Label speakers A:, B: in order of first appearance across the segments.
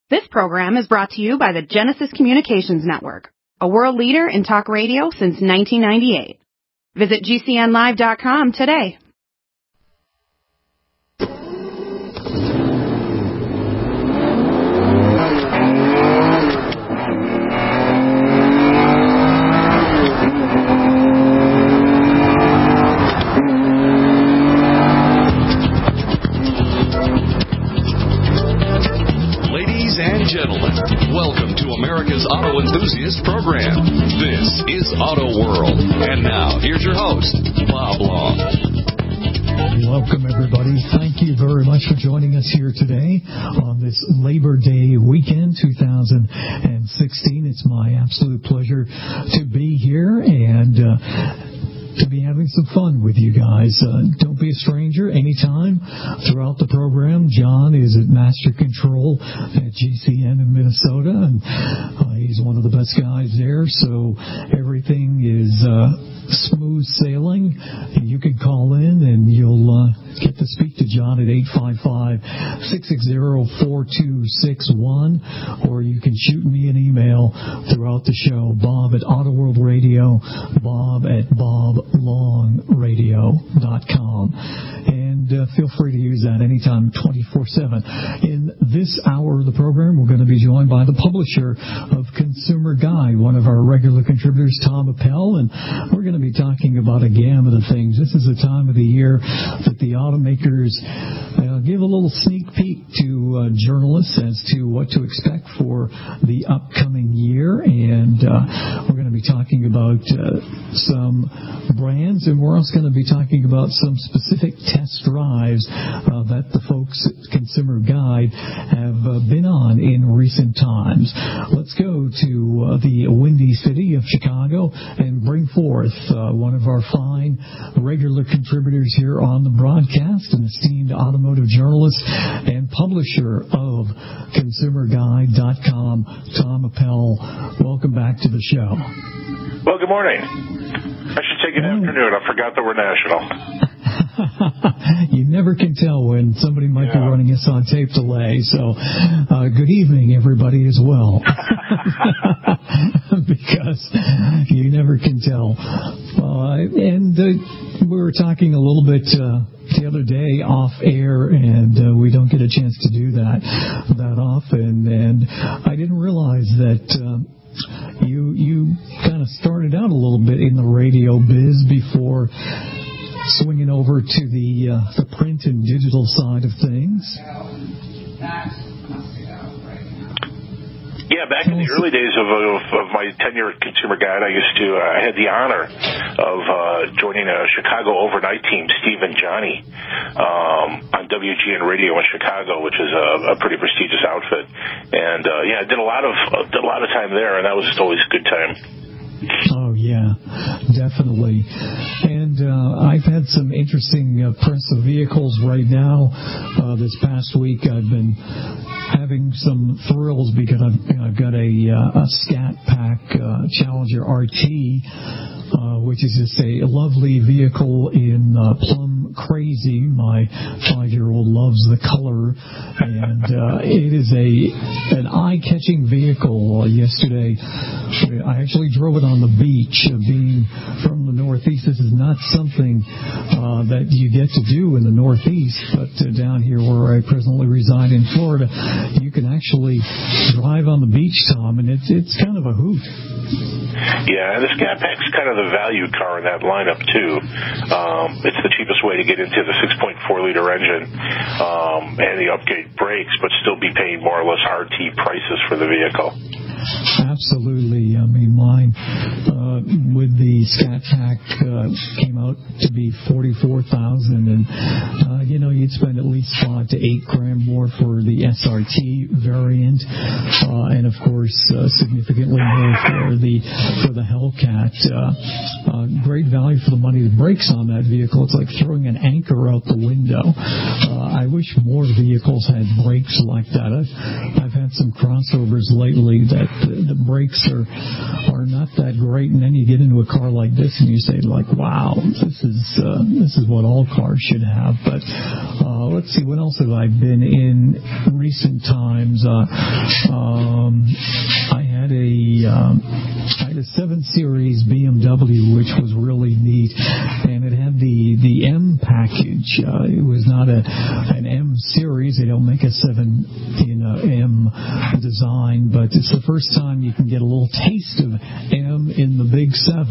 A: This program is brought to you by the Genesis Communications Network, a world leader in talk radio since 1998. Visit GCNlive.com today.
B: Welcome to America's Auto Enthusiast Program. This is Auto World. And now, here's your host, Bob Long.
C: Welcome, everybody. Thank you very much for joining us here today on this Labor Day weekend, 2016. It's my absolute pleasure to be here and to be having some fun with you guys. Don't be a stranger anytime throughout the program. John is at Master Control at GCN in Minnesota, and he's one of the best guys there, so everything is smooth sailing. You can call in and you'll get to speak to John at 855-660-4261, or you can shoot me an email throughout the show, Bob at Autoworld Radio, Bob at BobLongRadio.com. And feel free to use that anytime, 24/7. In this hour of the program, we're going to be joined by the publisher of Consumer Guide, one of our regular contributors, Tom Appel, and we're going to be talking about a gamut of things. This is the time of the year that the automakers give a little sneak peek to journalists as to what to expect for the upcoming year, and we're going to be talking about some brands, and we're also going to be talking about some specific test drives that the folks at Consumer Guide have been on in recent times. Let's go to the Windy City of Chicago and bring forth one of our fine regular contributors here on the broadcast, an esteemed automotive journalist and publisher of ConsumerGuide.com, Tom Appel. Welcome back to the show.
D: Well, good morning. I should take an afternoon. I forgot that we're national.
C: You never can tell when somebody might be running us on tape delay. So good evening, everybody, as well. Because you never can tell. And we were talking a little bit the other day off air, and we don't get a chance to do that often. And I didn't realize that you kind of started out a little bit in the radio biz before swinging over to the print and digital side of things.
D: Yeah, back in the early days of my tenure at Consumer Guide, I had the honor of joining a Chicago overnight team, Steve and Johnny, on WGN Radio in Chicago, which is a pretty prestigious outfit. And I did a lot of time there, and that was just always a good time.
C: Oh, yeah, definitely. And I've had some interesting press of vehicles right now. This past week I've been having some thrills because I've got a Scat Pack Challenger RT, which is just a lovely vehicle in plum crazy. My 5-year-old loves the color, and it is an eye-catching vehicle. Yesterday, I actually drove it on the beach. Being from the Northeast, this is not something that you get to do in the Northeast, but down here where I presently reside in Florida, you can actually drive on the beach, Tom, and it's kind of a hoot.
D: Yeah, and the Scat Pack's kind of the value car in that lineup, too. It's the cheapest way to get into the 6.4-liter engine and the upgrade brakes, but still be paying more or less RT prices for the vehicle.
C: Absolutely. I mean, mine with the Scat Pack came out to be $44,000, and you'd spend at least $5,000 to $8,000 more for the SRT variant, and of course significantly more for the Hellcat. Great value for the money. The brakes on that vehicle, it's like throwing an anchor out the window. I wish more vehicles had brakes like that. I've had had some crossovers lately that the brakes are not that great, and then you get into a car like this and you say, like, wow, this is what all cars should have. But let's see, what else have I been in recent times? I had a 7 Series BMW, which was really neat, and it had the M package. It was not an M Series. They don't make a 7 in a M design, but it's the first time you can get a little taste of M in the Big 7.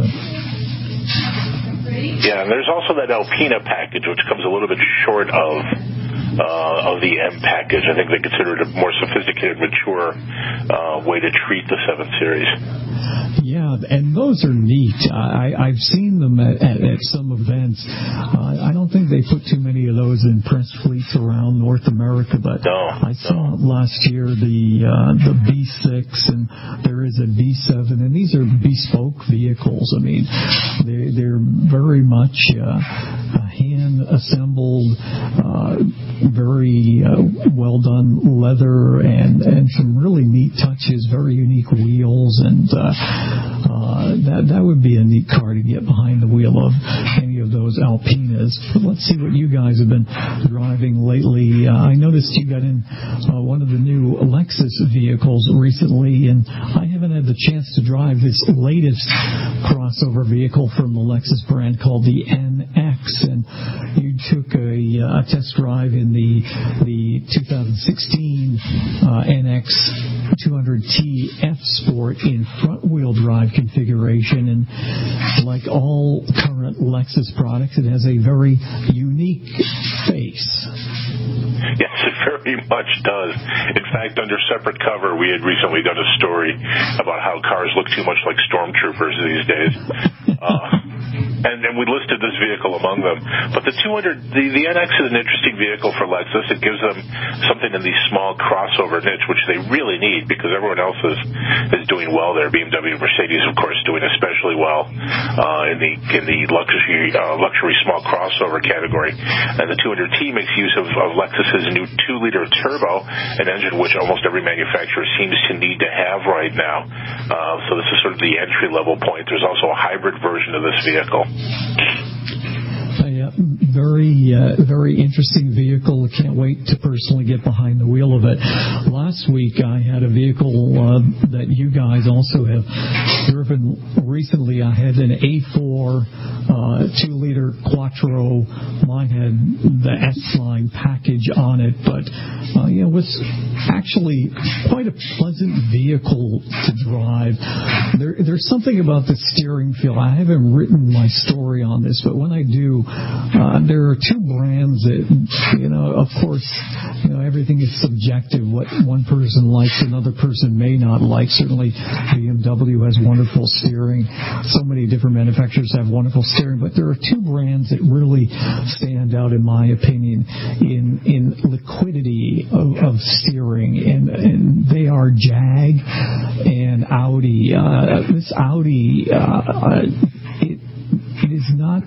D: Yeah, and there's also that Alpina package, which comes a little bit short of the M package. I think they consider it a more sophisticated, mature way to treat the 7 Series.
C: Yeah, and those are neat. I've seen them at some events. I don't think they put too many of those in press fleets around North America, but I saw last year the B6, and there is a B7, and these are bespoke vehicles. I mean, they're very much hand-assembled, very well-done leather, and some really neat touches, very unique wheels, and that would be a neat car to get behind the wheel of any of those Alpinas. But let's see what you guys have been driving lately. I noticed you got in one of the new Lexus vehicles recently, and I haven't had the chance to drive this latest crossover vehicle from the Lexus brand called the NX, and you took a test drive in the 2016 NX 200T F Sport in front-wheel drive configuration, and like all current Lexus products, it has a very unique face.
D: Yes, it very much does. In fact, under separate cover, we had recently done a story about how cars look too much like stormtroopers these days. And we listed this vehicle among them. But the NX is an interesting vehicle for Lexus. It gives them something in the small crossover niche, which they really need because everyone else is doing well there. BMW and Mercedes, of course, doing especially well in the luxury small crossover category. And the 200T makes use of Lexus's new 2-liter turbo, an engine which almost every manufacturer seems to need to have right now. So this is sort of the entry-level point. There's also a hybrid version of this vehicle.
C: Yeah, very interesting vehicle. Can't wait to personally get behind the wheel of it. Last week I had a vehicle that you guys also have driven recently. I had an A4 2-liter Quattro. Mine had the S-Line package on it, but it was actually quite a pleasant vehicle to drive. There's something about the steering feel. I haven't written my story on this, but when I do, there are two brands that, of course, everything is subjective. What one person likes, another person may not like. Certainly, BMW has wonderful steering. So many different manufacturers have wonderful steering, but there are two brands that really stand out, in my opinion, in liquidity of steering, and they are Jag and Audi. This Audi, it is not,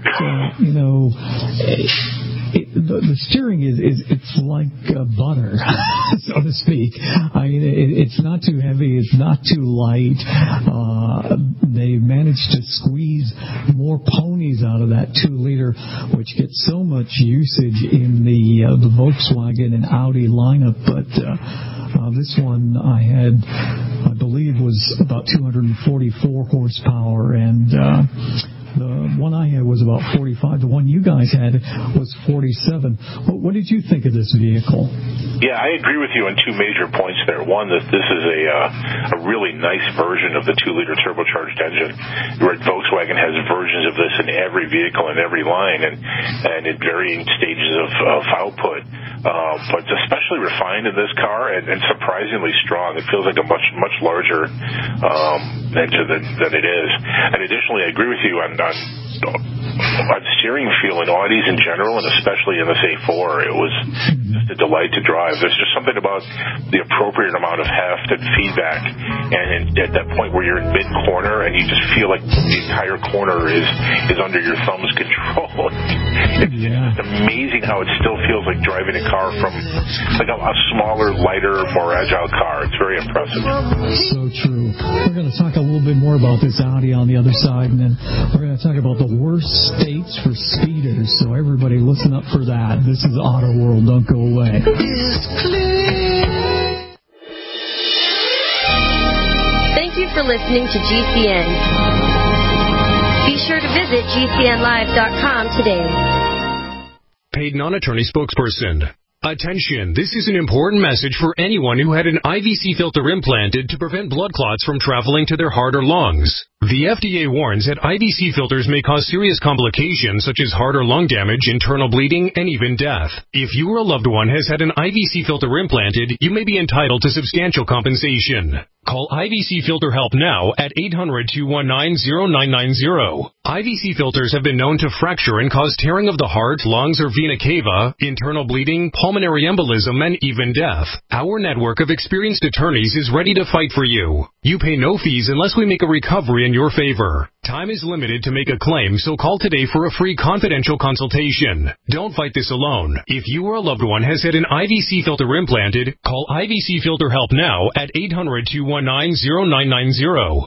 C: the steering it's like butter, so to speak. I mean, it's not too heavy, it's not too light. They managed to squeeze more ponies out of that 2-liter, which gets so much usage in the Volkswagen and Audi lineup. But this one I believe was about 244 horsepower, and the one I had was about 45. The one you guys had was 47. What did you think of this vehicle?
D: Yeah, I agree with you on two major points there. One, that this is a really nice version of the 2-liter turbocharged engine. Volkswagen has versions of this in every vehicle and every line, and at varying stages of output. But it's especially refined in this car and surprisingly strong. It feels like a much larger engine than it is. And additionally, I agree with you on steering feel in Audis in general, and especially in this A4. It was just a delight to drive. There's just something about the appropriate amount of heft and feedback, and at that point where you're in mid-corner and you just feel like the entire corner is under your thumb's control. It's amazing how it still feels like driving a car from like a smaller, lighter, more agile car. It's very impressive.
C: So true. We're going to talk a little bit more about this Audi on the other side, and then we're going to talk about the worst states for speeders. So everybody listen up for that. This is Auto World. Don't go away.
E: Thank you for listening to GCN. Be sure to visit GCNlive.com today.
F: Paid non-attorney spokesperson. Attention, this is an important message for anyone who had an IVC filter implanted to prevent blood clots from traveling to their heart or lungs. The FDA warns that IVC filters may cause serious complications such as heart or lung damage, internal bleeding, and even death. If you or a loved one has had an IVC filter implanted, you may be entitled to substantial compensation. Call IVC Filter Help now at 800-219-0990. IVC filters have been known to fracture and cause tearing of the heart, lungs, or vena cava, internal bleeding, pulmonary embolism, and even death. Our network of experienced attorneys is ready to fight for you. You pay no fees unless we make a recovery in your favor. Time is limited to make a claim, so call today for a free confidential consultation. Don't fight this alone. If you or a loved one has had an IVC filter implanted, call IVC Filter Help now at 800-219-0990.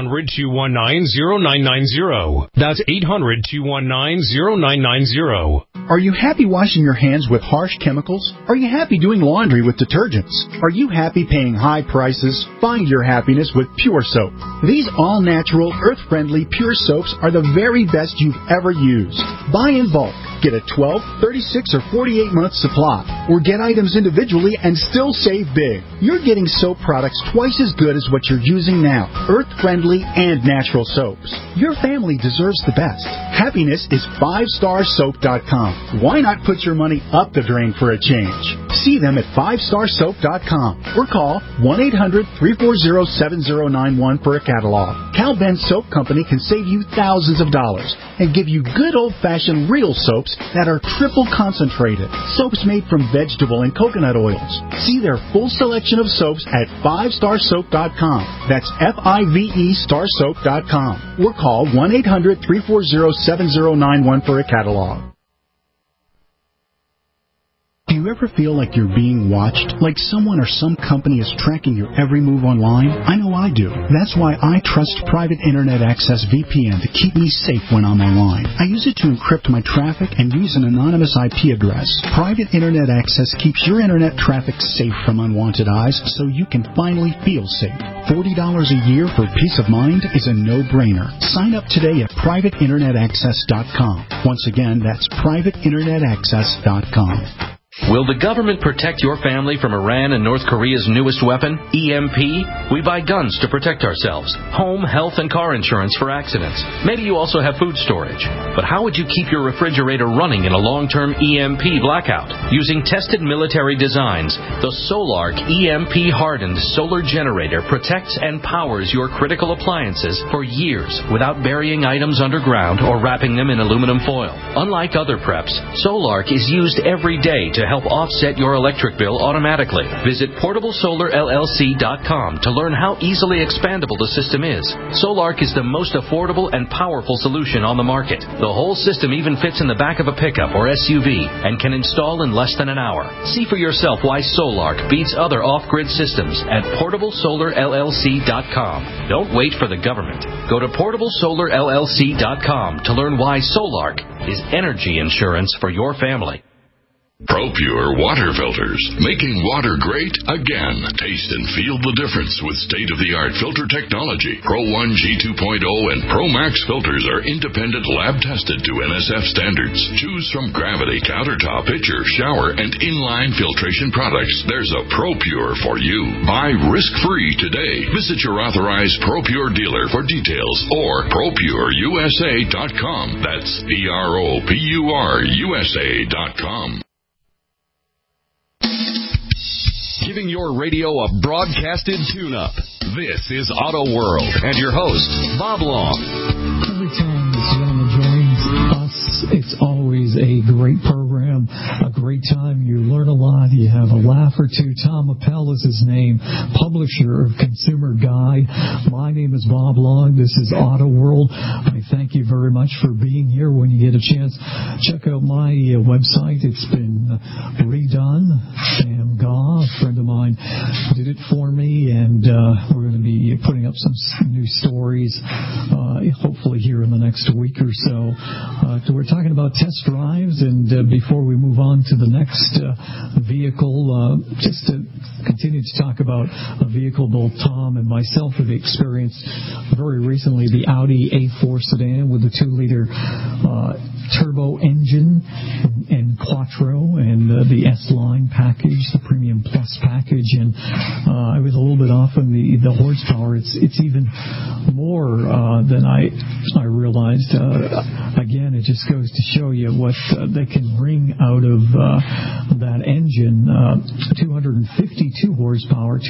F: 800-219-0990. That's 800-219-0990.
G: Are you happy washing your hands with harsh chemicals? Are you happy doing laundry with detergents? Are you happy paying high prices? Find your happiness with Pure Soap. These all-natural, earth-friendly Pure Soaps are the very best you've ever used. Buy in bulk. Get a 12, 36, or 48-month supply. Or get items individually and still save big. You're getting soap products twice as good as what you're using now. Earth-friendly and natural soaps. Your family deserves the best. Happiness is 5starsoap.com. Why not put your money up the drain for a change? See them at 5starsoap.com or call 1-800-340-7091 for a catalog. Cal Ben Soap Company can save you thousands of dollars and give you good old-fashioned real soaps that are triple concentrated. Soaps made from vegetable and coconut oils. See their full selection of soaps at 5starsoap.com. That's F-I-V-E starsoap.com. Or call 1-800-340-7091 for a catalog. Do you ever feel like you're being watched? Like someone or some company is tracking your every move online? I know I do. That's why I trust Private Internet Access VPN to keep me safe when I'm online. I use it to encrypt my traffic and use an anonymous IP address. Private Internet Access keeps your internet traffic safe from unwanted eyes so you can finally feel safe. $40 a year for peace of mind is a no-brainer. Sign up today at privateinternetaccess.com. Once again, that's privateinternetaccess.com.
H: Will the government protect your family from Iran and North Korea's newest weapon, EMP? We buy guns to protect ourselves, home, health, and car insurance for accidents. Maybe you also have food storage. But how would you keep your refrigerator running in a long-term EMP blackout? Using tested military designs, the Solark EMP-hardened solar generator protects and powers your critical appliances for years without burying items underground or wrapping them in aluminum foil. Unlike other preps, Solark is used every day to help offset your electric bill automatically. Visit PortableSolarLLC.com to learn how easily expandable the system is. Solark is the most affordable and powerful solution on the market. The whole system even fits in the back of a pickup or SUV and can install in less than an hour. See for yourself why Solark beats other off-grid systems at PortableSolarLLC.com. Don't wait for the government. Go to PortableSolarLLC.com to learn why Solark is energy insurance for your family.
B: ProPure water filters, making water great again. Taste and feel the difference with state-of-the-art filter technology. Pro 1 G2.0 and Pro Max filters are independent lab-tested to NSF standards. Choose from Gravity, Countertop, Pitcher, Shower, and Inline filtration products. There's a ProPure for you. Buy risk-free today. Visit your authorized ProPure dealer for details or ProPureUSA.com. That's ProPureUSA.com. Giving your radio a broadcasted tune-up. This is Auto World and your host, Bob Long.
C: Every time this gentleman joins us it's always a great program, a great time. You learn a lot. You have a laugh or two. Tom Appel is his name, publisher of Consumer Guide. My name is Bob Long. This is Auto World. I thank you very much for being here. When you get a chance, check out my website. It's been redone. Sam Gaw, a friend of mine, did it for me, and we're going to be putting up some new stories, hopefully here in the next week or so. We're talking about test drives, and before we move on to the next vehicle, just to continue to talk about a vehicle both Tom and myself have experienced very recently, the Audi A4 sedan with the 2-liter turbo engine and Quattro, and the S-Line package, the Premium Plus package, and I was a little bit off on the horsepower. It's even more than I realized. Again, it just goes to show you what they can bring out of that engine. 252 horsepower,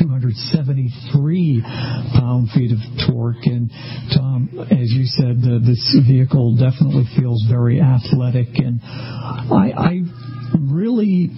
C: 273 pound-feet of torque, and Tom, as you said, this vehicle definitely feels very athletic, and I really,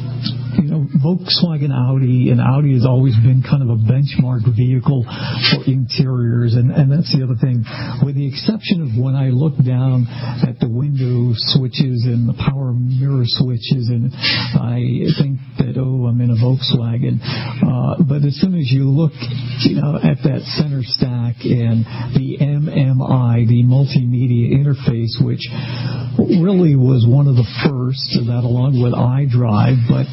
C: Volkswagen Audi, and Audi has always been kind of a benchmark vehicle for interiors, and that's the other thing. With the exception of when I look down at the window switches and the power mirror switches, and I think that, I'm in a Volkswagen. But as soon as you look, at that center stack and the MMI, the multimedia interface, which really was one of the first, that along with iDrive, but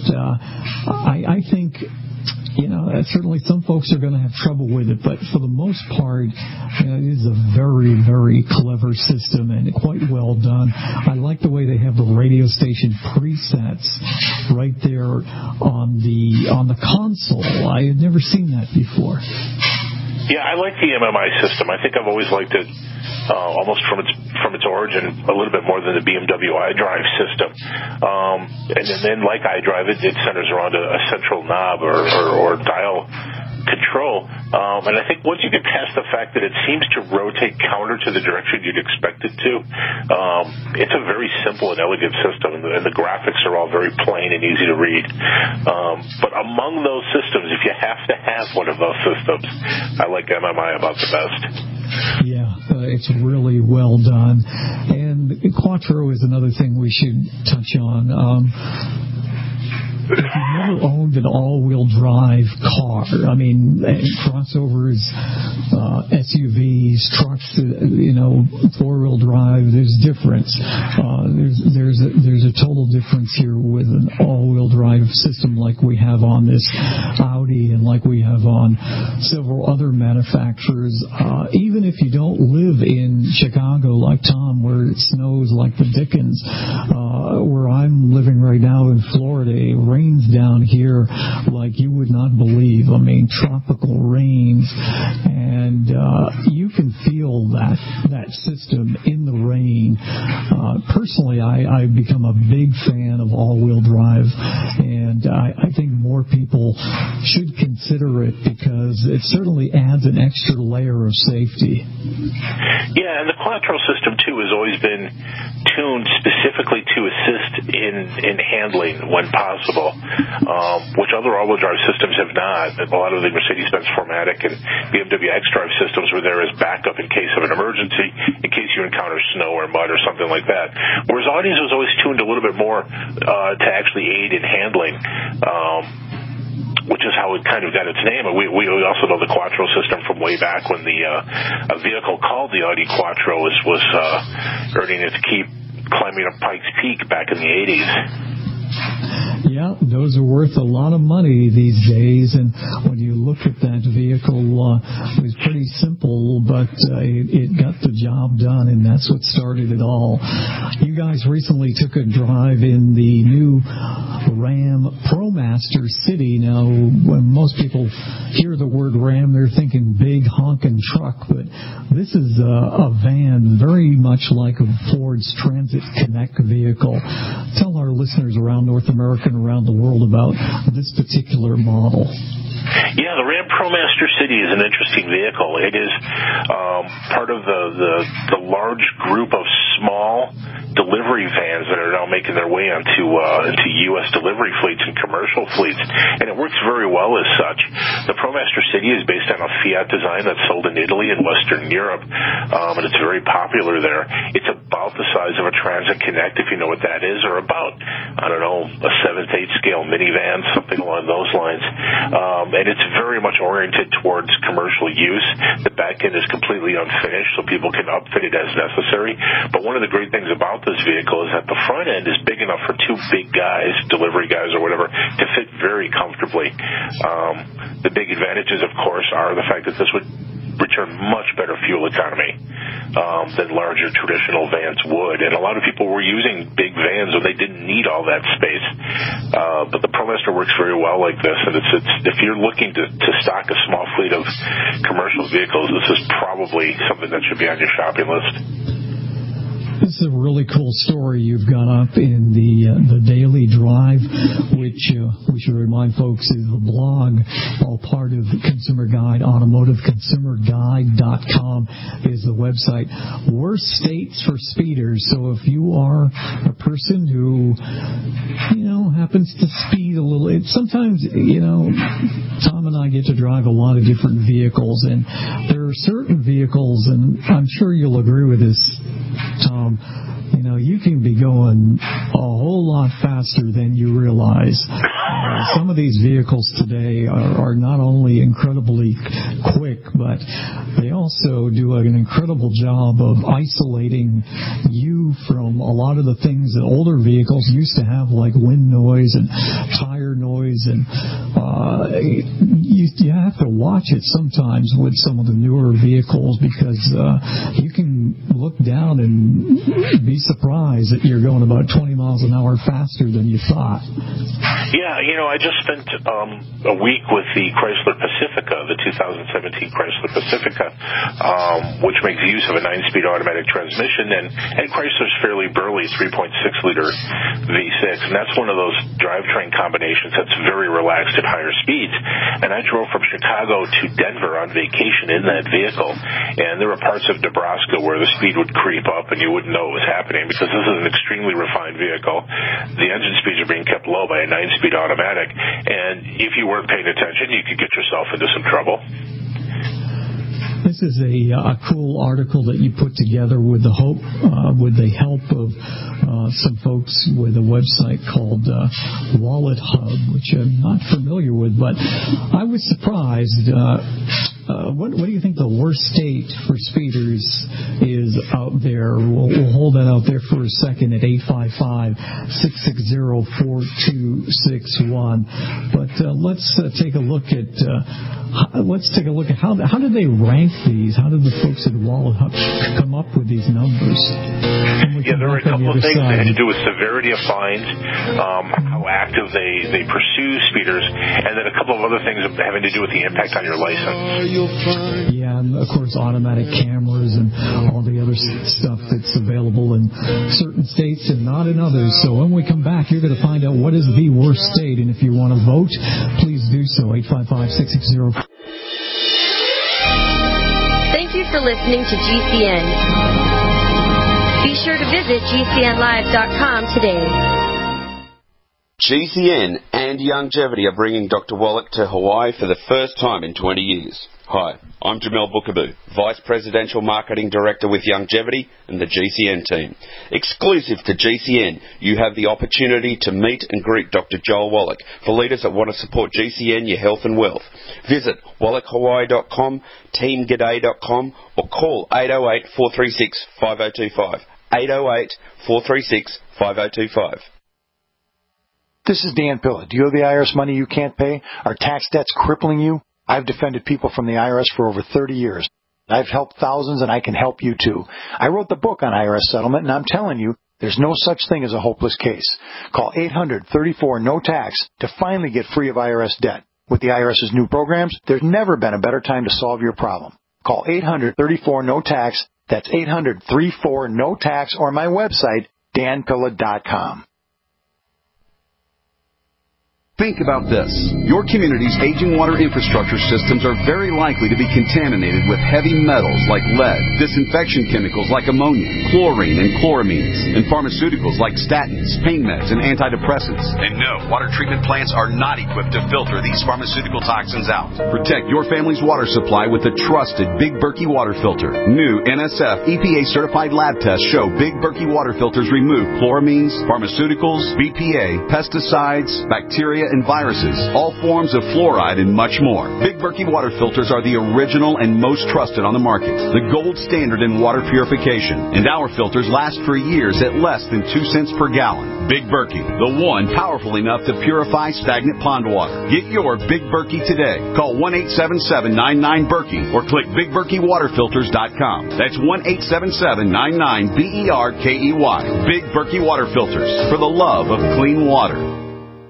C: I think, certainly some folks are going to have trouble with it, but for the most part, it is a very, very clever system and quite well done. I like the way they have the radio station presets right there on the console. I had never seen that before.
D: Yeah, I like the MMI system. I think I've always liked it almost from its origin a little bit more than the BMW iDrive system. And then like iDrive, it centers around a central knob or dial control. And I think once you get past the fact that it seems to rotate counter to the direction you'd expect it to, it's a very simple and elegant system, and the graphics are all very plain and easy to read. But among those systems, if you have to have one of those systems, I like MMI about the best.
C: Yeah, it's really well done. And Quattro is another thing we should touch on. If you've never owned an all-wheel drive car, crossovers, SUVs, trucks, four-wheel drive, there's difference. There's a total difference here with an all-wheel drive system like we have on this Audi and like we have on several other manufacturers. Even if you don't live in Chicago like Tom, where it snows like the dickens, where I'm living right now in Florida, it rains down here like you would not believe. Tropical rains, and you can feel that system in the rain. Personally, I've become a big fan of all-wheel drive, and I think more people should consider it because it certainly adds an extra layer of safety.
D: Yeah, and the Quattro system, too, has always been tuned specifically to assist in handling when possible, which other all-wheel drive systems have not. A lot of the Mercedes-Benz 4MATIC and BMW xDrive systems were there as backup in case of an emergency, in case you encounter snow or mud or something like that. Whereas Audi's was always tuned a little bit more to actually aid in handling, which is how it kind of got its name. We also know the Quattro system from way back when a vehicle called the Audi Quattro was earning its keep climbing up Pikes Peak back in the 80s.
C: Yeah, those are worth a lot of money these days, and when you look at that vehicle, it was pretty simple, but it got the job done, and that's what started it all. You guys recently took a drive in the new Ram ProMaster City. Now, when most people hear the word Ram, they're thinking big honking truck, but this is a van very much like a Ford's Transit Connect vehicle. Tell our listeners around North America and around the world about this particular model.
D: Yeah, the Ram ProMaster City is an interesting vehicle. It is part of the large group of small delivery vans that are now making their way into U.S. delivery fleets and commercial fleets, and it works very well as such. The ProMaster City is based on a Fiat design that's sold in Italy and Western Europe, and it's very popular there. It's about the size of a Transit Connect, if you know what that is, or about, I don't know, a 7th to 8th scale minivan, something along those lines. And it's very much oriented towards commercial use. The back end is completely unfinished, so people can upfit it as necessary. But one of the great things about this vehicle is that the front end is big enough for two big guys, delivery guys or whatever, to fit very comfortably. The big advantages, of course, are the fact that this would return much better fuel economy than larger traditional vans would. And a lot of people were using big vans when they didn't need all that space. But the ProMaster works very well like this. And it's if you're looking to stock a small fleet of commercial vehicles, this is probably something that should be on your shopping list.
C: This is a really cool story you've got up in the Daily Drive, which we should remind folks is the blog, all part of Consumer Guide. AutomotiveConsumerGuide.com is the website. Worst states for speeders. So if you are a person who, happens to speed a little, sometimes, Tom and I get to drive a lot of different vehicles, and there are certain vehicles, and I'm sure you'll agree with this, Tom, you can be going a whole lot faster than you realize. Some of these vehicles today are not only incredibly quick, but they also do an incredible job of isolating you from a lot of the things that older vehicles used to have, like wind noise and tire noise, and you have to watch it sometimes with some of the newer vehicles, because you can look down and be surprised that you're going about 20 miles an hour faster than you thought.
D: Yeah, I just spent a week with the Chrysler Pacifica, the 2017 Chrysler Pacifica, which makes use of a 9-speed automatic transmission, and Chrysler's fairly burly 3.6-liter V6, and that's one of those drivetrain combinations that's very relaxed at higher speeds. And I drove from Chicago to Denver on vacation in that vehicle, and there were parts of Nebraska where the speed would creep up and you wouldn't know it was happening, because this is an extremely refined vehicle. The engine speeds are being kept low by a 9-speed automatic, and if you weren't paying attention, you could get yourself into some trouble.
C: This is a cool article that you put together with the help of some folks with a website called Wallet Hub, which I'm not familiar with, but I was surprised. What do you think the worst state for speeders is out there? We'll hold that out there for a second at 855-660-4261. But let's take a look at how do they rank these? How did the folks at Wallet Hub come up with these numbers?
D: Yeah, there are a couple of things that had to do with severity of fines, how active they pursue speeders, and then a couple of other things having to do with the impact on your license.
C: Yeah, and of course automatic cameras and all the other stuff that's available in certain states and not in others. So when we come back, you're going to find out what is the worst state, and if you want to vote, please do so. 855-660.
E: Thank you for listening to GCN. Be sure to visit GCNlive.com today.
I: GCN and Youngevity are bringing Dr. Wallach to Hawaii for the first time in 20 years. Hi, I'm Jamel Bookaboo, Vice Presidential Marketing Director with Youngevity and the GCN team. Exclusive to GCN, you have the opportunity to meet and greet Dr. Joel Wallach for leaders that want to support GCN, your health and wealth. Visit wallachhawaii.com, teamg'day.com, or call 808-436-5025. 808-436-5025.
J: This is Dan Pilla. Do you owe the IRS money you can't pay? Are tax debts crippling you? I've defended people from the IRS for over 30 years. I've helped thousands, and I can help you too. I wrote the book on IRS settlement, and I'm telling you, there's no such thing as a hopeless case. Call 800-34-NO-TAX to finally get free of IRS debt. With the IRS's new programs, there's never been a better time to solve your problem. Call 800-34-NO-TAX. That's 800-34-NO-TAX, or my website, danpilla.com.
K: 'Cause I got a lot of money. Think about this. Your community's aging water infrastructure systems are very likely to be contaminated with heavy metals like lead, disinfection chemicals like ammonia, chlorine and chloramines, and pharmaceuticals like statins, pain meds, and antidepressants. And no, water treatment plants are not equipped to filter these pharmaceutical toxins out. Protect your family's water supply with the trusted Big Berkey water filter. New NSF EPA-certified lab tests show Big Berkey water filters remove chloramines, pharmaceuticals, BPA, pesticides, bacteria, and viruses, all forms of fluoride, and much more. Big Berkey water filters are the original and most trusted on the market, the gold standard in water purification, and our filters last for years at less than 2 cents per gallon. Big Berkey, the one powerful enough to purify stagnant pond water. Get your Big Berkey today. Call 1-877-99-BERKEY or click BigBerkeyWaterFilters.com. That's 1-877-99-BERKEY. Big Berkey Water Filters, for the love of clean water.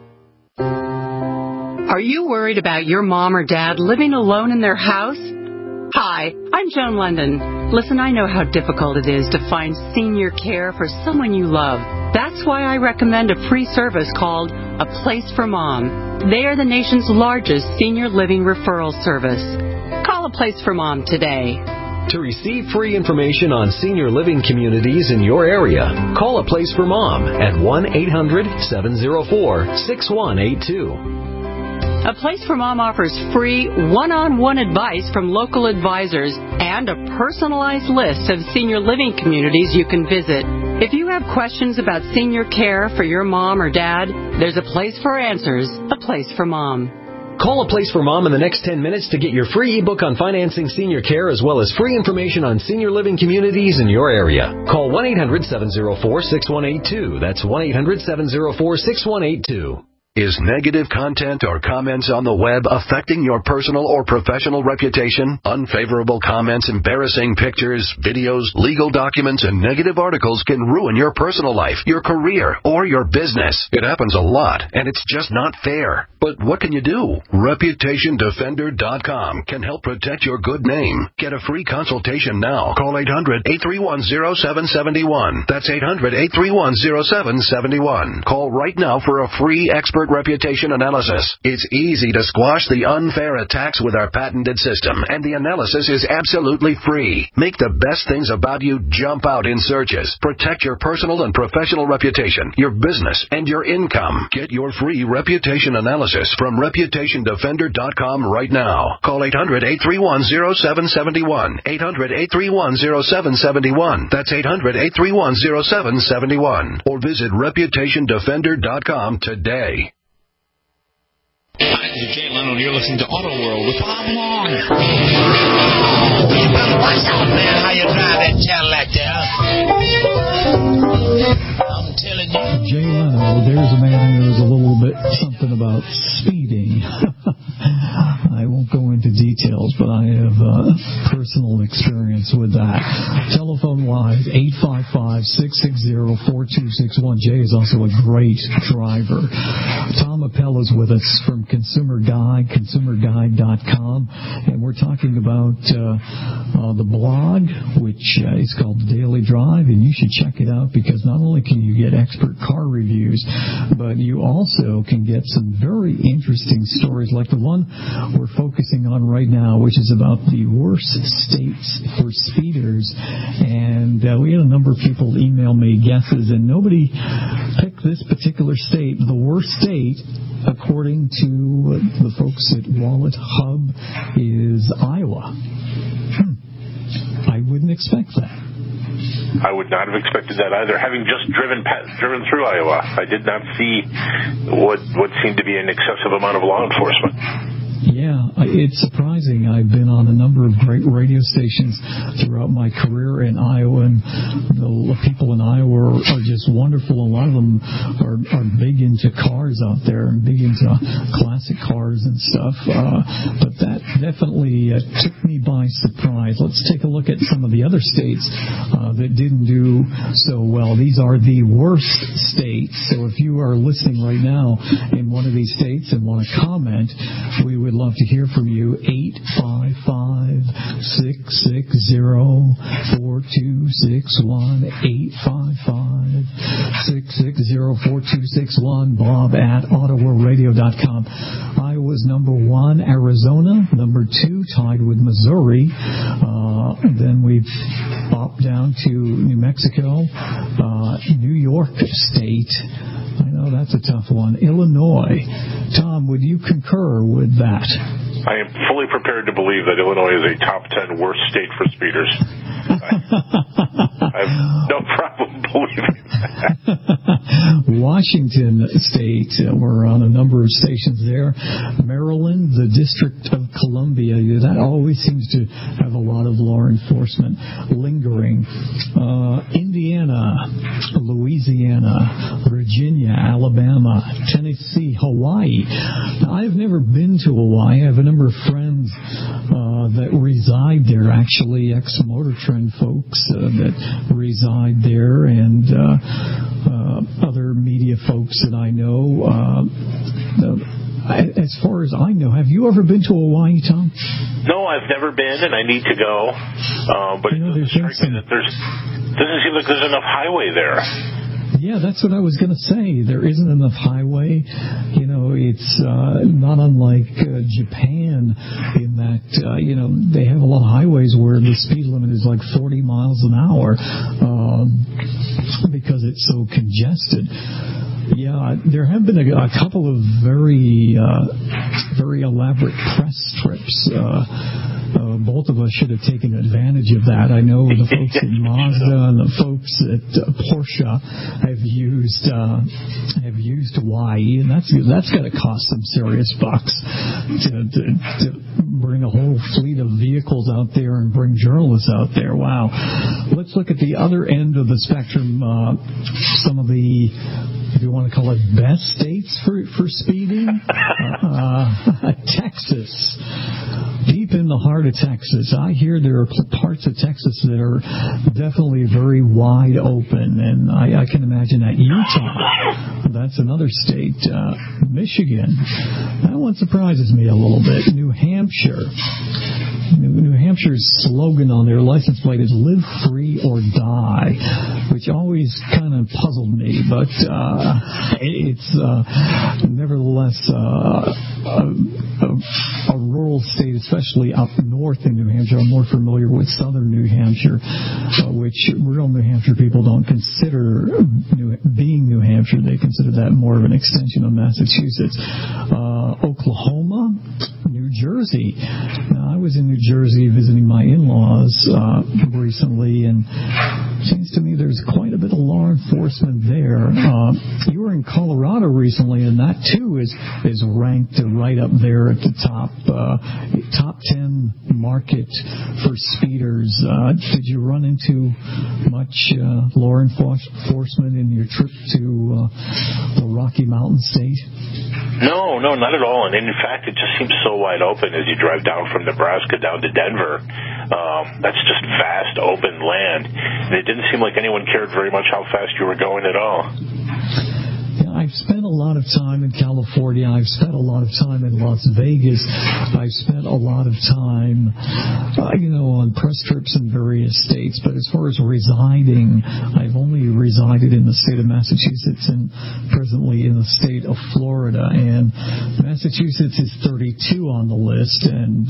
A: Are you worried about your mom or dad living alone in their house? Hi, I'm Joan London. Listen, I know how difficult it is to find senior care for someone you love. That's why I recommend a free service called A Place for Mom. They are the nation's largest senior living referral service. Call A Place for Mom today.
L: To receive free information on senior living communities in your area, call A Place for Mom at 1-800-704-6182.
A: A Place for Mom offers free one-on-one advice from local advisors and a personalized list of senior living communities you can visit. If you have questions about senior care for your mom or dad, there's a place for answers, A Place for Mom.
L: Call A Place for Mom in the next 10 minutes to get your free ebook on financing senior care as well as free information on senior living communities in your area. Call 1-800-704-6182. That's 1-800-704-6182.
M: Is negative content or comments on the web affecting your personal or professional reputation? Unfavorable comments, embarrassing pictures, videos, legal documents, and negative articles can ruin your personal life, your career, or your business. It happens a lot, and it's just not fair. But what can you do? ReputationDefender.com can help protect your good name. Get a free consultation now. Call 800-831-0771. That's 800-831-0771. Call right now for a free expert reputation analysis. It's easy to squash the unfair attacks with our patented system, and the analysis is absolutely free. Make the best things about you jump out in searches. Protect your personal and professional reputation, your business, and your income. Get your free reputation analysis from ReputationDefender.com right now. Call 800-831-0771. 800-831-0771. That's 800-831-0771. Or visit ReputationDefender.com today.
N: Hi, this is Jay Leno, and you're listening to Auto World with Bob Long. What's up, man? How you drive that Cadillac there? I'm telling you.
C: Jay Leno, there's a man who knows a little bit something about speeding. I won't go into details, but I have personal experience with that. Telephone line 855-660-4261. Jay is also a great driver. Tom Appel is with us from Consumer Guide, consumerguide.com, and we're talking about the blog, which is called The Daily Drive, and you should check it out because not only can you get expert car reviews, but you also can get some very interesting stories like the one we're focusing on right now, which is about the worst states for speeders. And we had a number of people email me guesses, and nobody picked this particular state. The worst state, according to the folks at Wallet Hub, is Iowa. I wouldn't expect that.
D: I would not have expected that either. Having just driven through Iowa, I did not see what seemed to be an excessive amount of law enforcement.
C: Yeah, it's surprising. I've been on a number of great radio stations throughout my career in Iowa, and the people in Iowa are just wonderful. A lot of them are big into cars out there and big into classic cars and stuff. But that definitely took me by surprise. Let's take a look at some of the other states that didn't do so well. These are the worst states. So if you are listening right now in one of these states and want to comment, we would love to hear from you. 855-660-4261. 566-04261, bob@AutoWorldRadio.com. Iowa's number 1, Arizona, number 2, tied with Missouri. Then we've popped down to New Mexico, New York State. I know that's a tough one. Illinois. Tom, would you concur with that?
D: I am fully prepared to believe that Illinois is a top 10 worst state for speeders. I have no problem believing that.
C: Washington State, we're on a number of stations there. Maryland, the District of Columbia, that always seems to have a lot of law enforcement lingering. Indiana, Louisiana, Virginia, Alabama, Tennessee, Hawaii. Now, I've never been to Hawaii. I have a number of friends that reside there, actually ex-Motor Trend folks that reside there, and other media folks that I know. As far as I know, have you ever been to Hawaii, Tom?
D: No, I've never been, and I need to go. But it doesn't strike me that doesn't seem like there's enough highway there.
C: Yeah, that's what I was going to say. There isn't enough highway. It's not unlike Japan in that, they have a lot of highways where the speed limit is like 40 miles an hour because it's so congested. Yeah, there have been a couple of very elaborate press trips. Both of us should have taken advantage of that. I know the folks at Mazda and the folks at Porsche have used Hawaii, and that's got to cost some serious bucks to bring a whole fleet of vehicles out there and bring journalists out there. Wow. Let's look at the other end of the spectrum. Some of the, if you want to call it, best states for speeding. Texas. Deep in the heart of Texas. I hear there are parts of Texas that are definitely very wide open, and I can imagine that. Utah, that's another state. Michigan, that one surprises me a little bit. New Hampshire. New Hampshire's slogan on their license plate is "Live Free or Die," which always kind of puzzled me, but it's nevertheless a rural state, especially up north in New Hampshire. I'm more familiar with southern New Hampshire, which real New Hampshire people don't consider being New Hampshire. They consider that more of an extension of Massachusetts. Oklahoma, New Jersey. Now, I was in New Jersey visiting my in-laws recently, and it seems to me there's quite a bit of law enforcement there. You were in Colorado recently, and that too is ranked right up there at the top 10 market for speeders. Did you run into much law enforcement in your trip to the Rocky Mountain State?
D: No, not at all. And in fact, it just seems so wide open as you drive down from Nebraska down to Denver. That's just vast open land. And it didn't seem like anyone cared very much how fast you were going at all.
C: I've spent a lot of time in California. I've spent a lot of time in Las Vegas. I've spent a lot of time, on press trips in various states. But as far as residing, I've only resided in the state of Massachusetts and presently in the state of Florida. And Massachusetts is 32 on the list, and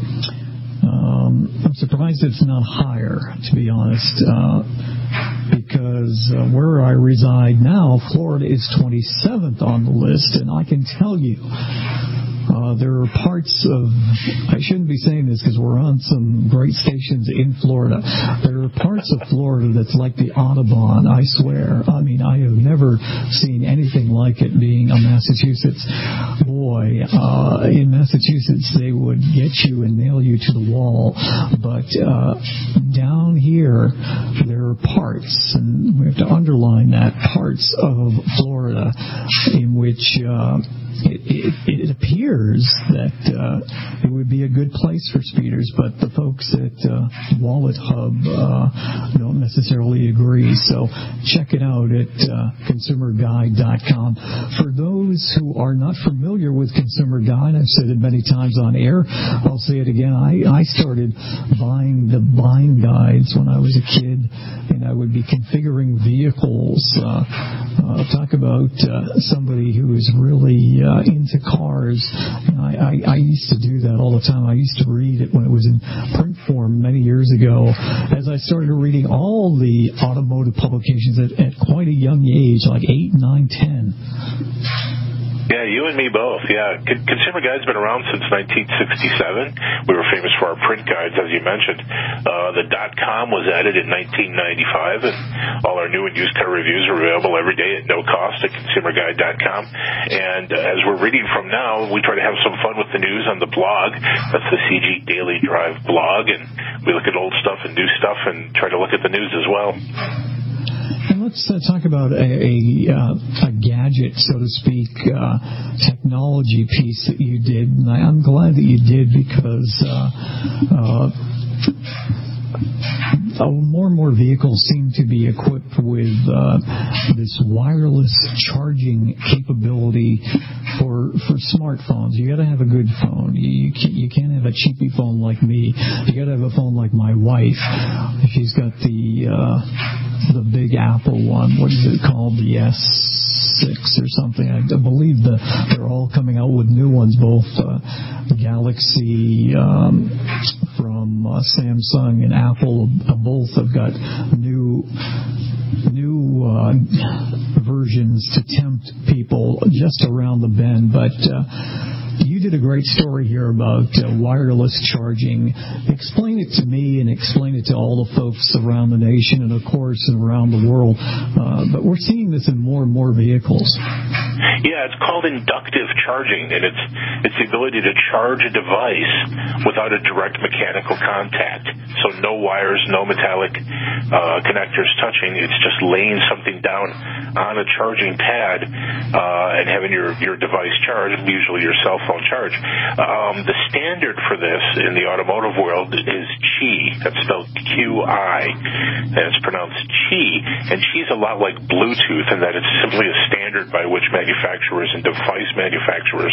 C: I'm surprised it's not higher, to be honest, because where I reside now, Florida is 27th on the list, and I can tell you there are parts of, I shouldn't be saying this because we're on some great stations in Florida, there are parts of Florida that's like the Audubon, I swear. I mean, I have never seen anything like it being a Massachusetts boy. In Massachusetts, they would get you and nail you to the wall, but down here, there are parts, and we have to underline that, parts of Florida in which it appears that it would be a good place for speeders, but the folks at Wallet Hub don't necessarily agree. So check it out at consumerguide.com. For those who are not familiar with Consumer Guide, I've said it many times on air, I'll say it again, I started buying the buying guides when I was a kid and I would be configuring vehicles. Talk about somebody who is really into cars. I used to do that all the time. I used to read it when it was in print form many years ago. As I started reading all the automotive publications at quite a young age, like 8, 9, 10.
D: Yeah, you and me both. Yeah, Consumer Guide's been around since 1967. We were famous for our print guides, as you mentioned. The .com was added in 1995, and all our new and used car reviews are available every day at no cost at ConsumerGuide.com. And as we're reading from now, we try to have some fun with the news on the blog. That's the CG Daily Drive blog, and we look at old stuff and new stuff and try to look at the news as well.
C: And let's talk about a gadget, so to speak, technology piece that you did. And I'm glad that you did because more and more vehicles seem to be equipped with this wireless charging capability for smartphones. You got to have a good phone. You can't have a cheapy phone like me. You got to have a phone like my wife. She's got the big Apple one. What is it called? The S6 or something. I believe they're all coming out with new ones. Both Galaxy from Samsung and Apple both have got new versions to tempt people just around the bend. But you did a great story here about wireless charging. Explain it to me and explain it to all the folks around the nation and, of course, around the world. But we're seeing this in more and more vehicles.
D: Yeah, it's called inductive charging, and it's the ability to charge a device without a direct mechanical contact. So no wires, no metallic connectors touching. It's just laying something down on a charging pad and having your device charged, usually your cell phone charge. The standard for this in the automotive world is Qi. That's spelled Qi, and it's pronounced Qi. And Qi's a lot like Bluetooth in that it's simply a standard by which manufacturers and device manufacturers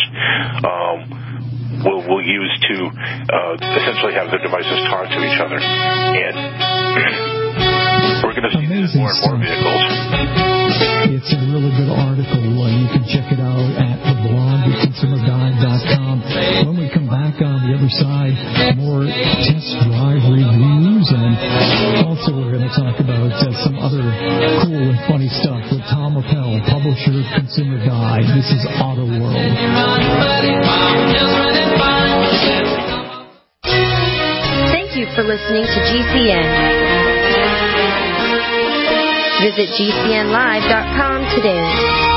D: will use to essentially have their devices talk to each other. And we're going to see this in more and more vehicles.
C: It's a really good article. You can check it out at the blog at ConsumerGuide.com. When we come back on the other side, more test drive reviews, and also we're going to talk about some other cool and funny stuff with Tom Appel, publisher of Consumer Guide. This is Auto World.
E: Thank you for listening to GCN. Visit GCNlive.com today.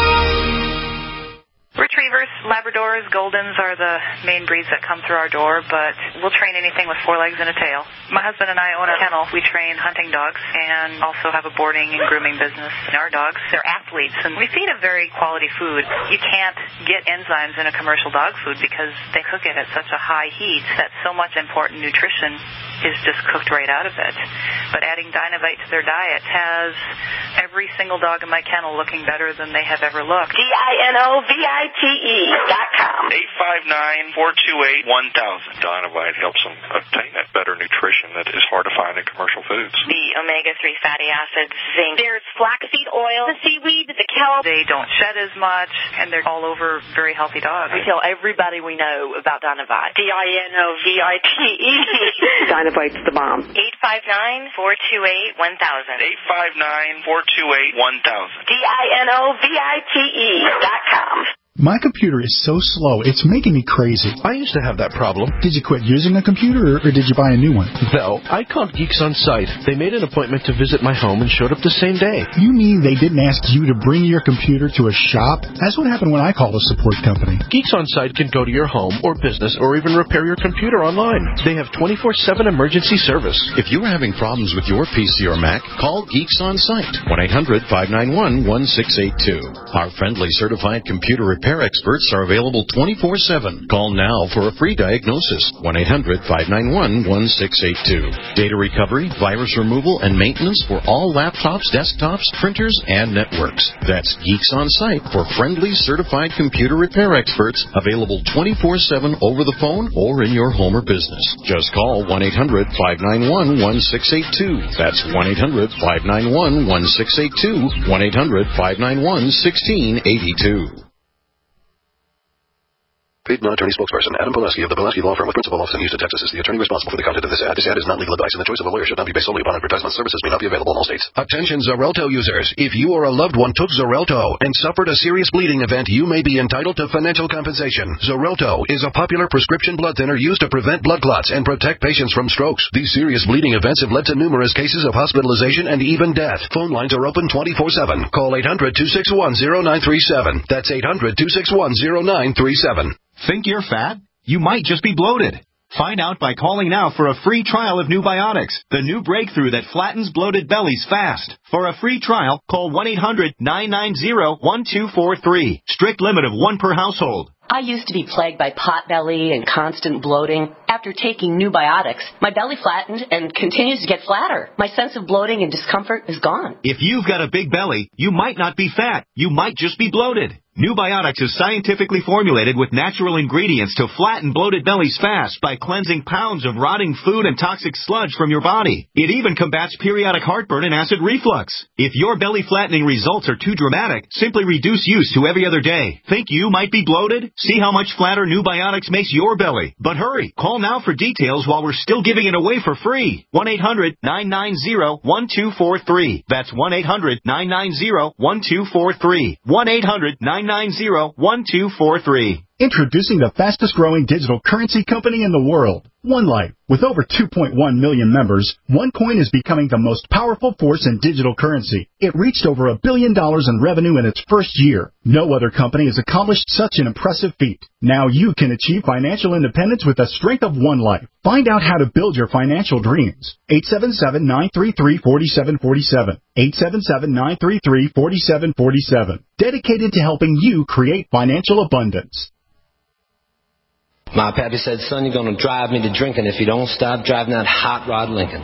O: Retrievers, Labradors, Goldens are the main breeds that come through our door, but we'll train anything with 4 legs and a tail. My husband and I own a kennel. We train hunting dogs and also have a boarding and grooming business. And our dogs, they're athletes, and we feed a very quality food. You can't get enzymes in a commercial dog food because they cook it at such a high heat that so much important nutrition is just cooked right out of it. But adding Dynovite to their diet has every single dog in my kennel looking better than they have ever looked.
P: DINOVITE.com.
Q: 859-428-1000. Dynovite helps them obtain that better nutrition that is hard to find in commercial foods.
P: The omega-3 fatty acids, zinc. There's flaxseed oil, the seaweed, the kelp.
O: They don't shed as much, and they're all over very healthy dogs.
P: We tell everybody we know about Dynovite. DINOVITE. Dynovite's the bomb. 859-428-1000.
Q: 859-428-1000.
P: DINOVITE.com.
G: My computer is so slow, it's making me crazy.
R: I used to have that problem.
G: Did you quit using a computer, or did you buy a new one?
R: No, I called Geeks On Site. They made an appointment to visit my home and showed up the same day.
G: You mean they didn't ask you to bring your computer to a shop? That's what happened when I called a support company.
R: Geeks On Site can go to your home or business or even repair your computer online. They have 24/7 emergency service.
S: If you are having problems with your PC or Mac, call Geeks On Site. 1-800-591-1682. Our friendly certified computer repair repair experts are available 24/7. Call now for a free diagnosis. 1-800-591-1682. Data recovery, virus removal, and maintenance for all laptops, desktops, printers, and networks. That's Geeks On Site for friendly, certified computer repair experts available 24/7 over the phone or in your home or business. Just call 1-800-591-1682. That's 1-800-591-1682. 1-800-591-1682.
M: Paid non-attorney spokesperson Adam Pileski of the Pileski Law Firm with principal office in Houston, Texas is the attorney responsible for the content of this ad. This ad is not legal advice, and the choice of a lawyer should not be based solely upon advertisement. Services may not be available in all states. Attention Xarelto users. If you or a loved one took Xarelto and suffered a serious bleeding event, you may be entitled to financial compensation. Xarelto is a popular prescription blood thinner used to prevent blood clots and protect patients from strokes. These serious bleeding events have led to numerous cases of hospitalization and even death. Phone lines are open 24/7. Call 800-261-0937. That's 800-261-0937.
T: Think you're fat? You might just be bloated. Find out by calling now for a free trial of New Biotics, the new breakthrough that flattens bloated bellies fast. For a free trial, call 1-800-990-1243. Strict limit of 1 per household.
U: I used to be plagued by potbelly and constant bloating. After taking New Biotics, my belly flattened and continues to get flatter. My sense of bloating and discomfort is gone.
T: If you've got a big belly, you might not be fat. You might just be bloated. New Biotics is scientifically formulated with natural ingredients to flatten bloated bellies fast by cleansing pounds of rotting food and toxic sludge from your body. It even combats periodic heartburn and acid reflux. If your belly flattening results are too dramatic, simply reduce use to every other day. Think you might be bloated? See how much flatter New Biotics makes your belly. But hurry, call now for details while we're still giving it away for free. 1-800-990-1243. That's 1-800-990-1243. 1-800-990-1243.
G: Introducing the fastest growing digital currency company in the world, OneLife. With over 2.1 million members, OneCoin is becoming the most powerful force in digital currency. It reached over $1 billion in revenue in its first year. No other company has accomplished such an impressive feat. Now you can achieve financial independence with the strength of OneLife. Find out how to build your financial dreams. 877-933-4747. 877-933-4747. Dedicated to helping you create financial abundance.
V: My pappy said, son, you're going to drive me to drinking if you don't stop driving that hot rod Lincoln.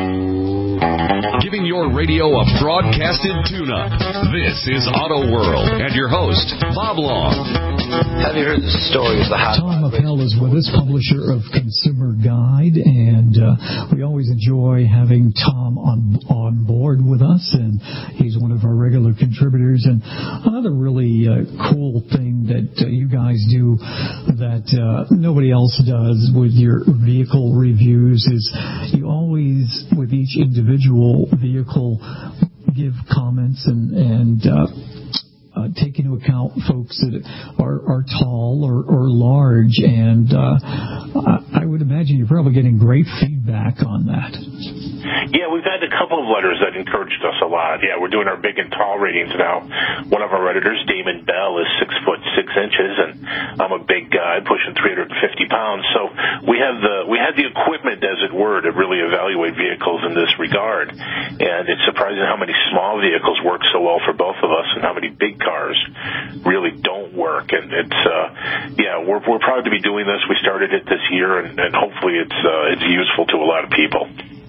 B: Giving your radio a broadcasted tune-up. This is Auto World and your host, Bob Long.
V: Have you heard the story of the hot
C: Tom Appel is with us, publisher of Consumer Guide, and we always enjoy having Tom on board with us, and he's one of our regular contributors. And another really cool thing that you guys do that nobody else does with your vehicle reviews is you always, with each individual vehicle, give comments and take into account folks that are tall or large, and I would imagine you're probably getting great feedback on that.
D: Yeah, we've had a couple of letters that encouraged us a lot. Yeah, we're doing our big and tall ratings now. One of our editors, Damon Bell, is 6'6", and I'm a big guy, pushing 350 pounds. So we had the equipment, as it were, to really evaluate vehicles in this regard. And it's surprising how many small vehicles work so well for both of us, and how many big cars really don't work. And it's we're proud to be doing this. We started it this year, and hopefully it's useful to a lot of people.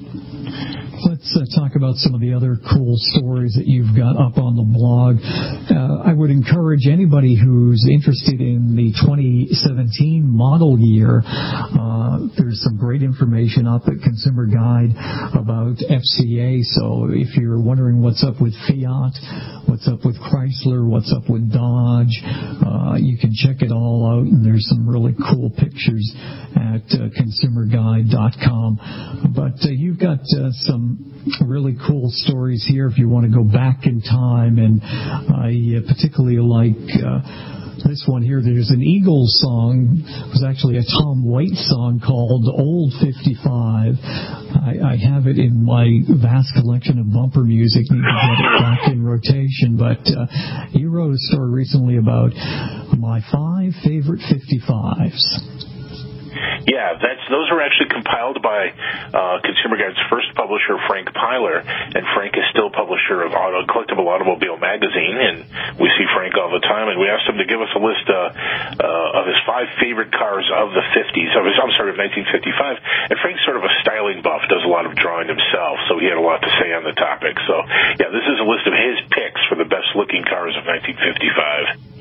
C: Let's talk about some of the other cool stories that you've got up on the blog. I would encourage anybody who's interested in the 2017 model year. There's some great information up at Consumer Guide about FCA. So if you're wondering what's up with Fiat, what's up with Chrysler, what's up with Dodge, you can check it all out. And there's some really cool pictures at consumerguide.com. But you've got some really cool stories here if you want to go back in time, and I particularly like this one here. There's an Eagles song. It was actually a Tom Waits song called Old 55. I have it in my vast collection of bumper music. Need to get it back in rotation. But you wrote a story recently about my 5 favorite 55s.
D: Yeah, those are actually compiled by Consumer Guide's first publisher, Frank Pyler, and Frank is still publishing publisher of Collectible Automobile Magazine, and we see Frank all the time, and we asked him to give us a list of his 5 favorite cars of the 50s, of 1955, and Frank's sort of a styling buff, does a lot of drawing himself, so he had a lot to say on the topic. So, yeah, this is a list of his picks for the best-looking cars of 1955.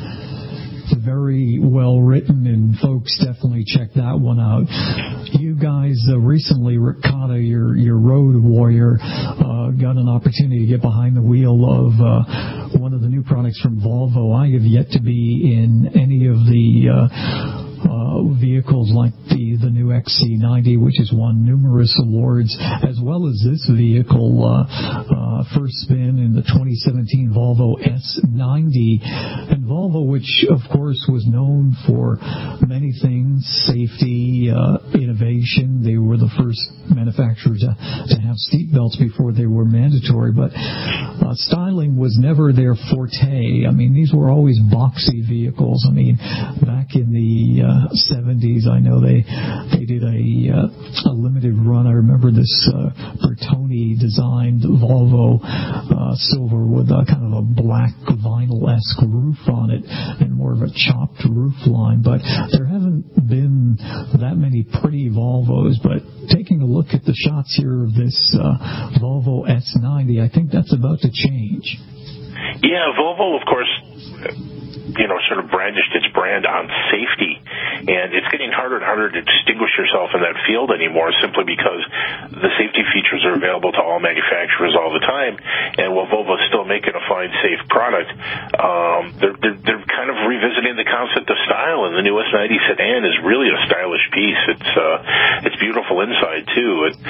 C: Very well written, and folks, definitely check that one out. You guys recently, Rick Cotta, your road warrior, got an opportunity to get behind the wheel of one of the new products from Volvo. I have yet to be in any of the vehicles like the new XC90, which has won numerous awards, as well as this vehicle, first spin in the 2017 Volvo S90. And Volvo, which of course was known for many things, safety, innovation. They were the first manufacturer to have seat belts before they were mandatory, but styling was never their forte. I mean, these were always boxy vehicles. I mean, back in the 70s, I know they did a limited run. I remember this Bertoni designed Volvo silver with a kind of a black vinyl-esque roof on it and more of a chopped roof line. But there haven't been that many pretty Volvos. But taking a look at the shots here of this Volvo S90, I think that's about to change.
D: Yeah, Volvo, of course, sort of brandished its brand on safety, and it's getting harder and harder to distinguish yourself in that field anymore, simply because the safety features are available to all manufacturers all the time. And while Volvo's still making a fine, safe product, they're kind of revisiting the concept of style, and the new S90 sedan is really a stylish piece. It's beautiful inside too.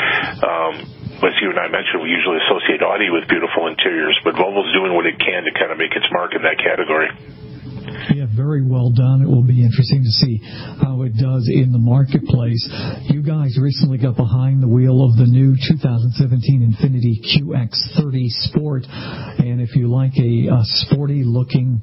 D: As you and I mentioned, we usually associate Audi with beautiful interiors, but Volvo's doing what it can to kind of make its mark in that category.
C: Yeah, very well done. It will be interesting to see how it does in the marketplace. You guys recently got behind the wheel of the new 2017 Infiniti QX30 Sport, and if you like a sporty-looking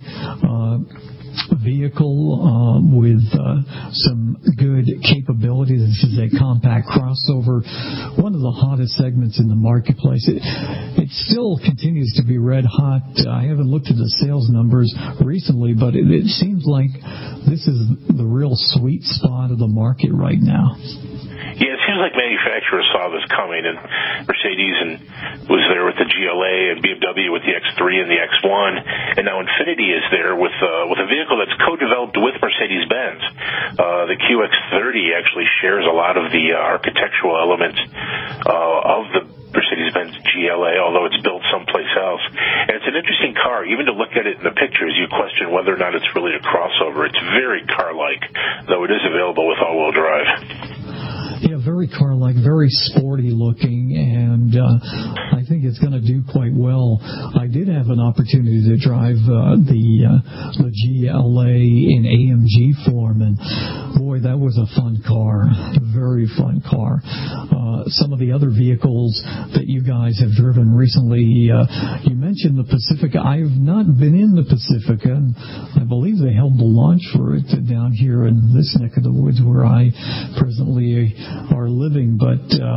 C: vehicle with some good capability. This is a compact crossover, one of the hottest segments in the marketplace. It still continues to be red hot. I haven't looked at the sales numbers recently, but it seems like this is the real sweet spot of the market right now.
D: Yeah, it seems like manufacturers saw this coming, and Mercedes was there with the GLA, and BMW with the X3 and the X1, and now Infiniti is there with a vehicle that's co-developed with Mercedes-Benz. The QX30 actually shares a lot of the architectural elements of the Mercedes-Benz GLA, although it's built someplace else. And it's an interesting car. Even to look at it in the pictures, you question whether or not it's really a crossover. It's very car-like, though it is available with all-wheel drive.
C: Yeah, very car-like, very sporty looking, and I think it's going to do quite well. I did have an opportunity to drive the GLA in AMG form, and boy, that was a fun car, a very fun car. Some of the other vehicles that you guys have driven recently, you mentioned the Pacifica. I have not been in the Pacifica, and I believe they held the launch for it down here in this neck of the woods where I presently are living, but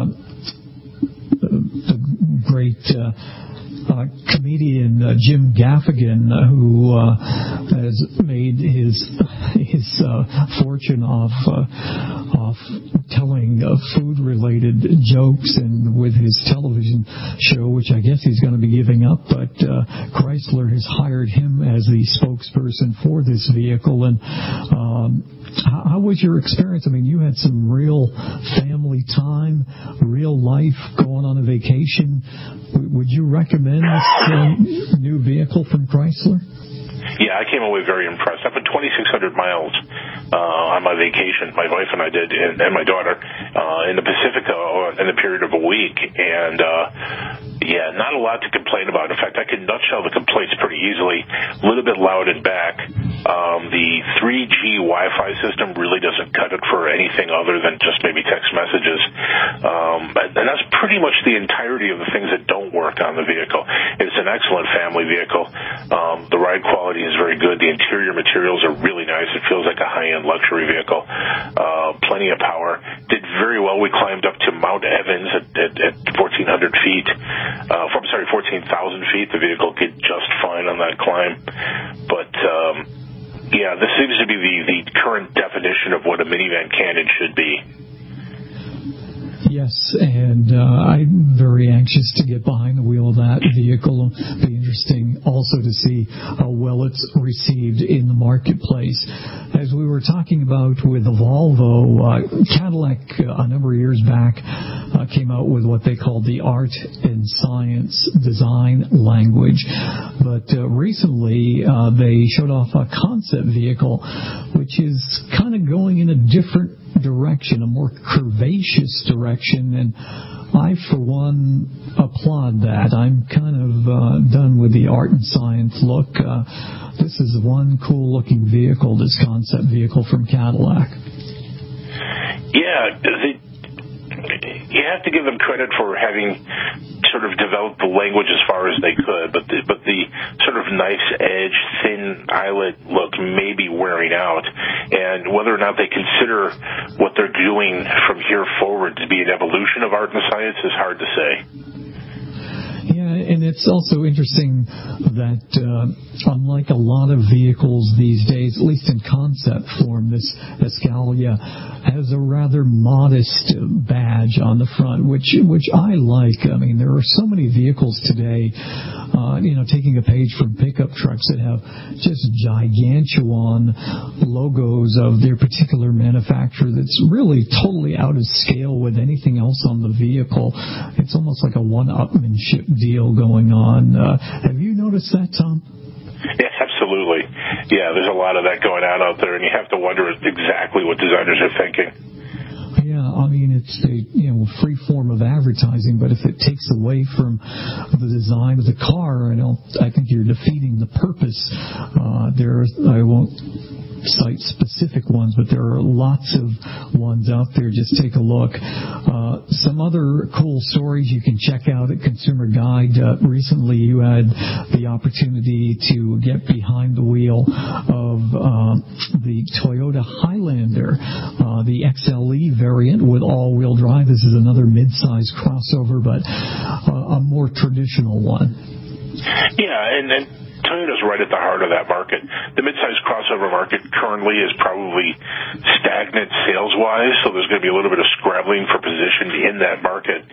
C: the great comedian Jim Gaffigan, who has made his fortune off telling food-related jokes, and with his television show, which I guess he's going to be giving up, but Chrysler has hired him as the spokesperson for this vehicle. And how was your experience? I mean, you had some real family time, real life, going on a vacation. Would you recommend this new vehicle from Chrysler?
D: Yeah, I came away very impressed. I've been 2,600 miles on my vacation, my wife and I did, and my daughter, in the Pacifica in the period of a week. And, yeah, not a lot to complain about. In fact, I can nutshell the complaints pretty easily. A little bit loud and back. The 3G Wi-Fi system really doesn't cut it for anything other than just maybe text messages. And that's pretty much the entirety of the things that don't work on the vehicle. It's an excellent family vehicle. The ride quality is very good. The interior materials are really nice. It feels like a high-end luxury vehicle. Plenty of power. Did very well. We climbed up to Mount Evans at 1,400 feet. 14,000 feet. The vehicle did just fine on that climb. But, yeah, this seems to be the current definition of what a minivan can and should be.
C: Yes, and I'm very anxious to get behind the wheel of that vehicle. It'll be interesting also to see how well it's received in the marketplace. As we were talking about with the Volvo, Cadillac a number of years back came out with what they called the art and science design language. But recently they showed off a concept vehicle which is kind of going in a different direction, a more curvaceous direction, and I, for one, applaud that. I'm kind of done with the art and science look. This is one cool-looking vehicle, this concept vehicle from Cadillac.
D: Yeah, you have to give them credit for having sort of developed the language as far as they could, but the sort of nice edge, thin eyelet look may be wearing out, and whether or not they consider what they're doing from here forward to be an evolution of art and science is hard to say.
C: Yeah, and it's also interesting that unlike a lot of vehicles these days, at least in concept form, this Escalia has a rather modest badge on the front, which I like. I mean, there are so many vehicles today, taking a page from pickup trucks that have just gigantuan logos of their particular manufacturer that's really totally out of scale with anything else on the vehicle. It's almost like a one-upmanship deal going on. Have you noticed that, Tom?
D: Yes, absolutely. Yeah, there's a lot of that going on out there, and you have to wonder exactly what designers are thinking.
C: Yeah, I mean, it's a free form of advertising, but if it takes away from the design of the car, I think you're defeating the purpose. I won't cite specific ones, but there are lots of ones out there. Just take a look. Some other cool stories you can check out at Consumer Guide. Recently, you had the opportunity to get behind the wheel of the Toyota Highlander, the XLE variant with all-wheel drive. This is another mid-size crossover, but a more traditional one.
D: Yeah, and Toyota's right at the heart of that market. The midsize crossover market currently is probably stagnant sales-wise, so there's going to be a little bit of scrabbling for position in that market.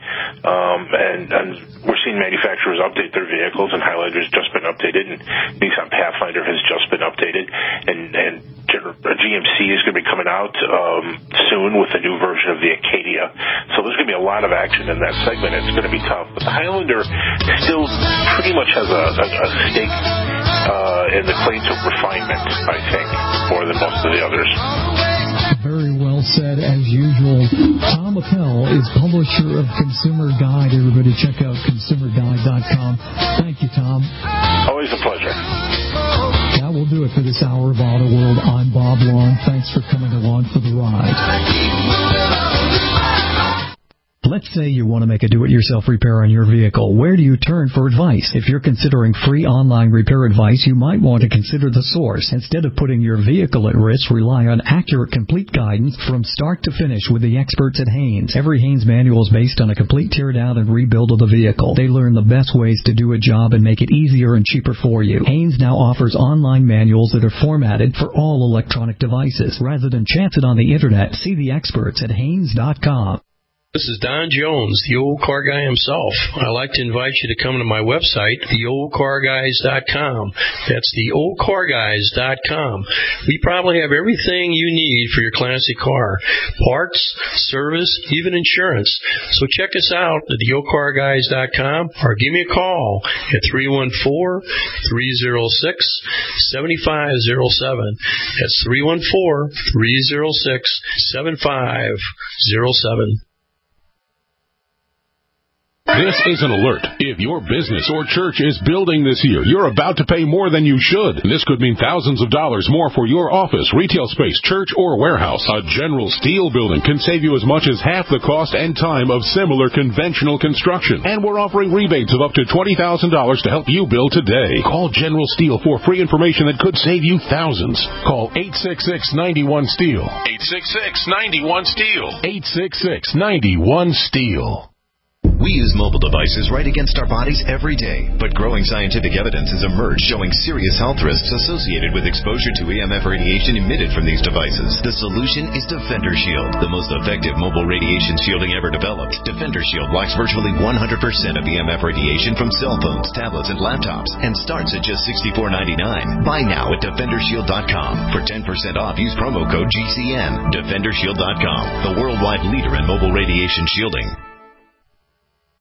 D: And we're seeing manufacturers update their vehicles, and Highlander's just been updated, and Nissan Pathfinder has just been updated, and GMC is going to be coming out soon with a new version of the Acadia. So there's going to be a lot of action in that segment. It's going to be tough. But the Highlander still pretty much has a stake in the claims of refinement, I think, more than most of the others.
C: Very well said, as usual. Tom Appel is publisher of Consumer Guide. Everybody check out consumerguide.com. Thank you, Tom.
D: Always a pleasure.
C: That will do it for this hour of Auto World. I'm Bob Long. Thanks for coming along for the ride. Let's say you want to make a do-it-yourself repair on your vehicle. Where do you turn for advice? If you're considering free online repair advice, you might want to consider The Source. Instead of putting your vehicle at risk, rely on accurate, complete guidance from start to finish with the experts at Haynes. Every Haynes manual is based on a complete tear-down and rebuild of the vehicle. They learn the best ways to do a job and make it easier and cheaper for you. Haynes now offers online manuals that are formatted for all electronic devices. Rather than chance it on the internet, see the experts at Haynes.com.
F: This is Don Jones, the old car guy himself. I'd like to invite you to come to my website, theoldcarguys.com. That's theoldcarguys.com. We probably have everything you need for your classic car. Parts, service, even insurance. So check us out at theoldcarguys.com or give me a call at 314-306-7507. That's 314-306-7507.
H: This is an alert. If your business or church is building this year, you're about to pay more than you should. This could mean thousands of dollars more for your office, retail space, church, or warehouse. A General Steel building can save you as much as half the cost and time of similar conventional construction. And we're offering rebates of up to $20,000 to help you build today. Call General Steel for free information that could save you thousands. Call 866-91-STEEL. 866-91-STEEL. 866-91-STEEL.
I: We use mobile devices right against our bodies every day, but growing scientific evidence has emerged showing serious health risks associated with exposure to EMF radiation emitted from these devices. The solution is Defender Shield, the most effective mobile radiation shielding ever developed. Defender Shield blocks virtually 100% of EMF radiation from cell phones, tablets, and laptops, and starts at just $64.99. Buy now at DefenderShield.com. For 10% off, use promo code GCN. DefenderShield.com, the worldwide leader in mobile radiation shielding.